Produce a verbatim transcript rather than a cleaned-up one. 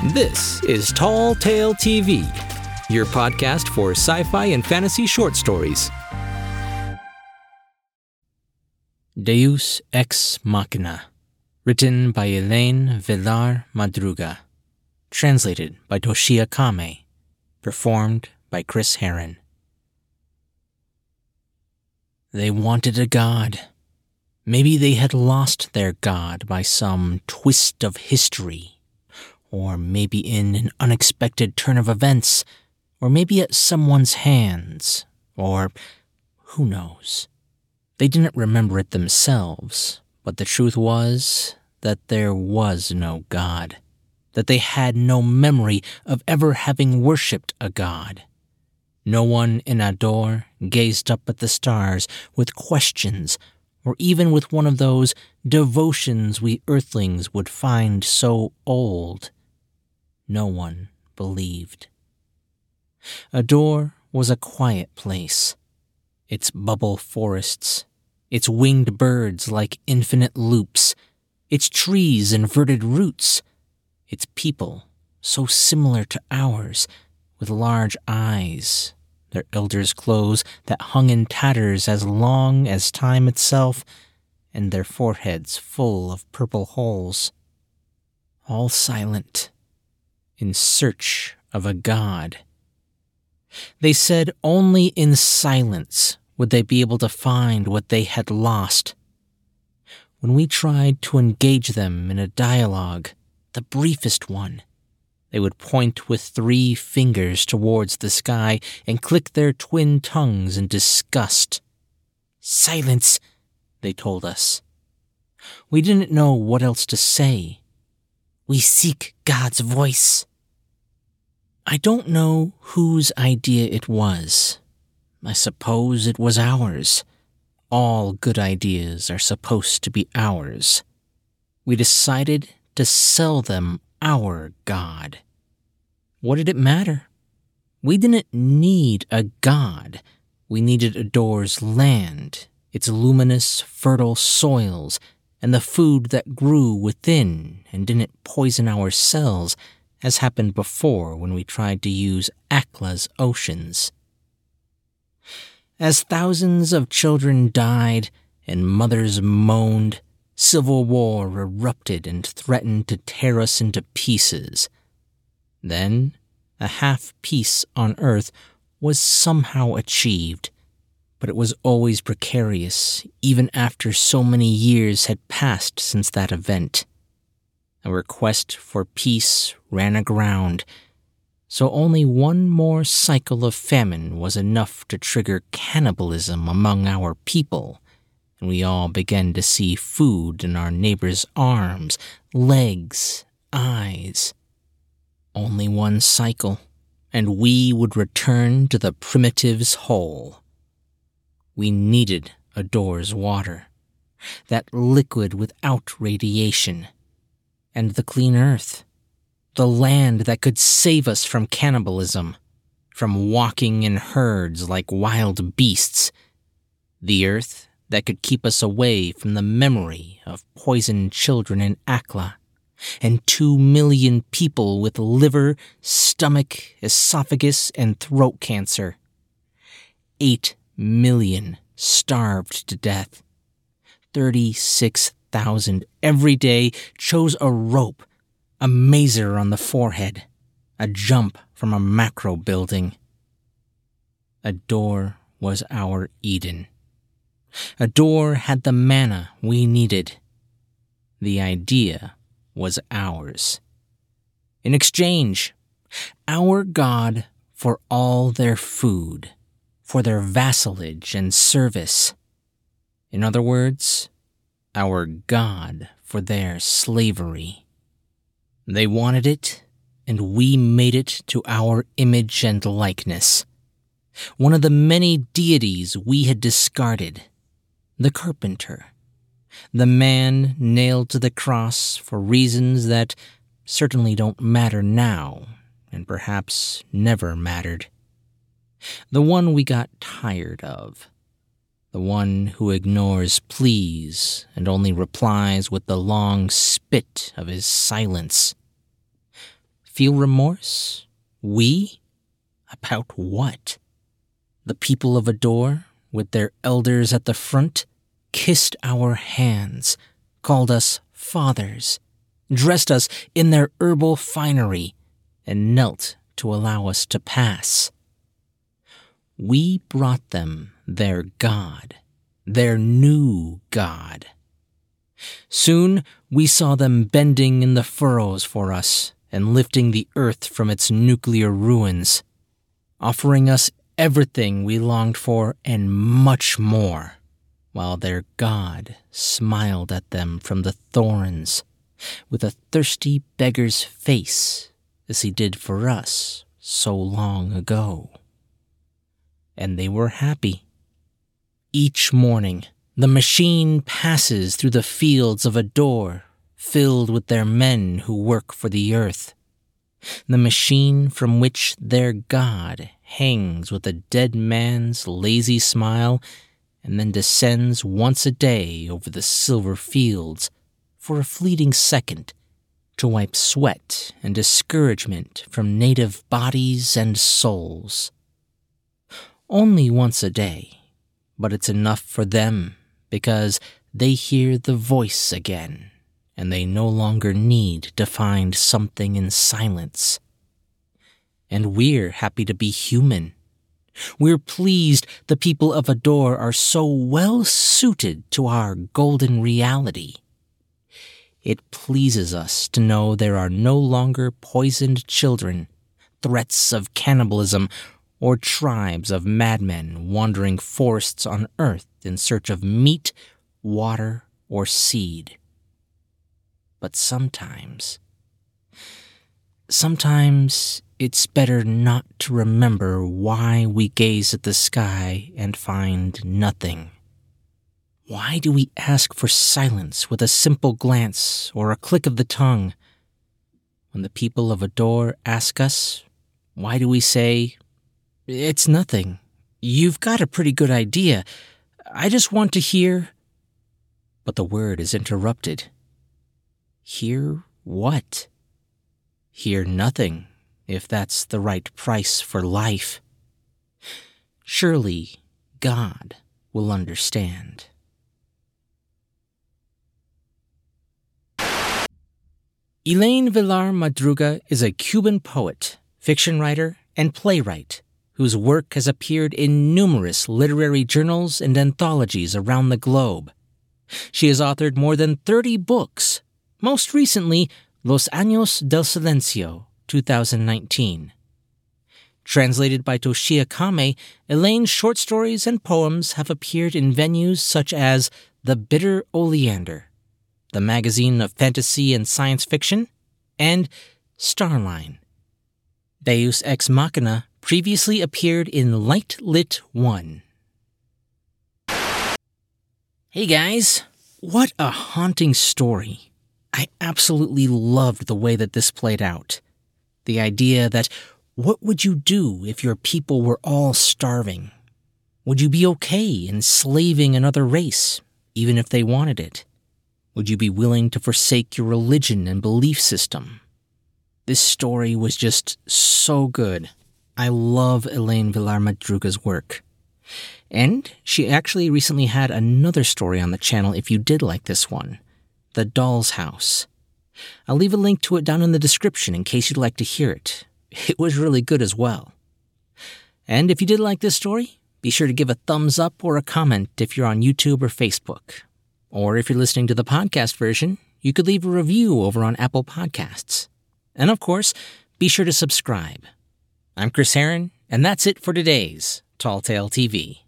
This is Tall Tale T V, your podcast for sci-fi and fantasy short stories. Deus Ex Machina, written by Elaine Villar Madruga, translated by Toshia Kame, performed by Chris Herron. They wanted a god. Maybe they had lost their god by some twist of history, or maybe in an unexpected turn of events, or maybe at someone's hands, or who knows. They didn't remember it themselves, but the truth was that there was no god, that they had no memory of ever having worshipped a god. No one in Ador gazed up at the stars with questions, or even with one of those devotions we earthlings would find so old. No one believed. Ador was a quiet place. Its bubble forests, its winged birds like infinite loops, its trees inverted roots, its people so similar to ours, with large eyes, their elders' clothes that hung in tatters as long as time itself, and their foreheads full of purple holes. All silent, in search of a god. They said only in silence would they be able to find what they had lost. When we tried to engage them in a dialogue, the briefest one, they would point with three fingers towards the sky and click their twin tongues in disgust. Silence, they told us. We didn't know what else to say. We seek God's voice. I don't know whose idea it was. I suppose it was ours. All good ideas are supposed to be ours. We decided to sell them our god. What did it matter? We didn't need a god. We needed Ador's land, its luminous, fertile soils, and the food that grew within and didn't poison our cells, as happened before when we tried to use Akla's oceans. As thousands of children died and mothers moaned, civil war erupted and threatened to tear us into pieces. Then, a half-peace on Earth was somehow achieved, but it was always precarious, even after so many years had passed since that event. Our quest for peace ran aground, so only one more cycle of famine was enough to trigger cannibalism among our people, and we all began to see food in our neighbors' arms, legs, eyes. Only one cycle, and we would return to the primitive's hole. We needed Ador's water, that liquid without radiation, and the clean earth, the land that could save us from cannibalism, from walking in herds like wild beasts, the earth that could keep us away from the memory of poisoned children in Akla, and two million people with liver, stomach, esophagus, and throat cancer. Eight million starved to death. Thirty-six thousand every day chose a rope, a mazer on the forehead, a jump from a macro building. Ador was our Eden. Ador had the manna we needed. The idea was ours. In exchange, our god for all their food, for their vassalage and service. In other words, our god for their slavery. They wanted it, and we made it to our image and likeness. One of the many deities we had discarded, the carpenter, the man nailed to the cross for reasons that certainly don't matter now, and perhaps never mattered. The one we got tired of. The one who ignores pleas and only replies with the long spit of his silence. Feel remorse? We? About what? The people of Ador, with their elders at the front, kissed our hands, called us fathers, dressed us in their herbal finery, and knelt to allow us to pass. We brought them their God, their new God. Soon we saw them bending in the furrows for us and lifting the earth from its nuclear ruins, offering us everything we longed for and much more, while their God smiled at them from the thorns with a thirsty beggar's face as he did for us so long ago. And they were happy. Each morning, the machine passes through the fields of Ador, filled with their men who work for the earth. The machine from which their God hangs with a dead man's lazy smile and then descends once a day over the silver fields for a fleeting second to wipe sweat and discouragement from native bodies and souls. Only once a day, but it's enough for them because they hear the voice again, and they no longer need to find something in silence. And we're happy to be human. We're pleased the people of Ador are so well suited to our golden reality. It pleases us to know there are no longer poisoned children, threats of cannibalism, or tribes of madmen wandering forests on earth in search of meat, water, or seed. But sometimes, sometimes it's better not to remember why we gaze at the sky and find nothing. Why do we ask for silence with a simple glance or a click of the tongue? When the people of Ador ask us, why do we say, "It's nothing. You've got a pretty good idea. I just want to hear..." But the word is interrupted. Hear what? Hear nothing, if that's the right price for life. Surely God will understand. Elaine Villar Madruga is a Cuban poet, fiction writer, and playwright whose work has appeared in numerous literary journals and anthologies around the globe. She has authored more than thirty books, most recently Los Años del Silencio, two thousand nineteen. Translated by Toshia Kame, Elaine's short stories and poems have appeared in venues such as The Bitter Oleander, the magazine of fantasy and science fiction, and Starline. Deus Ex Machina previously appeared in Light Lit one. Hey guys, what a haunting story. I absolutely loved the way that this played out. The idea that what would you do if your people were all starving? Would you be okay enslaving another race, even if they wanted it? Would you be willing to forsake your religion and belief system? This story was just so good. I love Elaine Villar Madruga's work. And she actually recently had another story on the channel if you did like this one, The Doll's House. I'll leave a link to it down in the description in case you'd like to hear it. It was really good as well. And if you did like this story, be sure to give a thumbs up or a comment if you're on YouTube or Facebook. Or if you're listening to the podcast version, you could leave a review over on Apple Podcasts. And of course, be sure to subscribe. I'm Chris Herron, and that's it for today's Tall Tale T V.